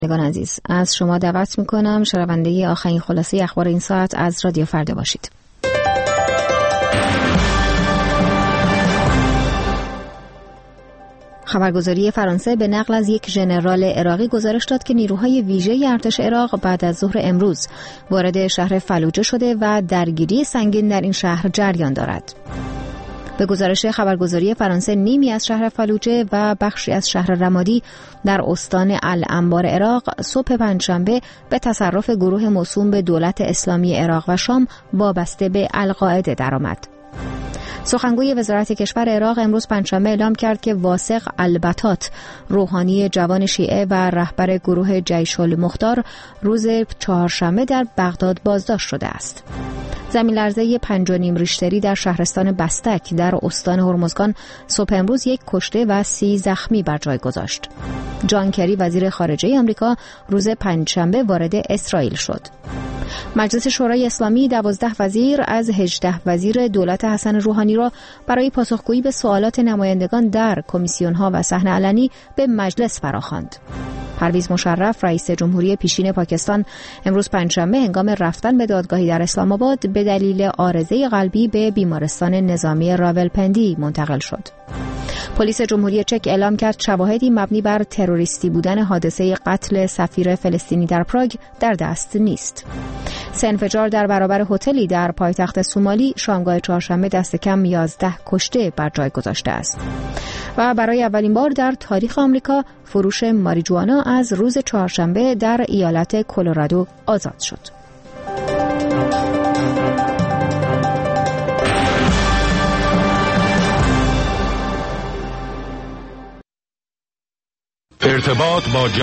عزیز، از شما دعوت میکنم شنونده آخرین خلاصه اخبار این ساعت از رادیو فردا باشید. خبرگزاری فرانسه به نقل از یک ژنرال عراقی گزارش داد که نیروهای ویژه ارتش عراق بعد از ظهر امروز وارد شهر فلوجه شده و درگیری سنگین در این شهر جریان دارد. به گزارش خبرگزاری فرانسه، نیمی از شهر فلوجه و بخشی از شهر رمادی در استان الانبار عراق صبح پنجشنبه به تصرف گروه موسوم به دولت اسلامی عراق و شام وابسته به القاعده درآمد. سخنگوی وزارت کشور عراق امروز پنجشنبه اعلام کرد که واثق البتات، روحانی جوان شیعه و رهبر گروه جیش المختار، روز چهارشنبه در بغداد بازداشت شده است. زمین لرزه 5.5 ریشتری در شهرستان بستک در استان هرمزگان صبح امروز 1 کشته و 30 زخمی بر جای گذاشت. جان کری، وزیر خارجه آمریکا، روز پنجشنبه وارد اسرائیل شد. مجلس شورای اسلامی 12 وزیر از 18 وزیر دولت حسن روحانی را برای پاسخگویی به سوالات نمایندگان در کمیسیون‌ها و صحن علنی به مجلس فراخواند. پرویز مشرف، رئیس جمهوری پیشین پاکستان، امروز پنجشنبه هنگام رفتن به دادگاهی در اسلام آباد به دلیل عارضه قلبی به بیمارستان نظامی راولپندی منتقل شد. پلیس جمهوری چک اعلام کرد شواهدی مبنی بر تروریستی بودن حادثه قتل سفیر فلسطینی در پراگ در دست نیست. 3 انفجار در برابر هتلی در پایتخت سومالی شامگاه چهارشنبه دست کم 11 کشته بر جای گذاشته است. و برای اولین بار در تاریخ آمریکا فروش ماریجوانا از روز چهارشنبه در ایالت کلرادو آزاد شد. ارتباط با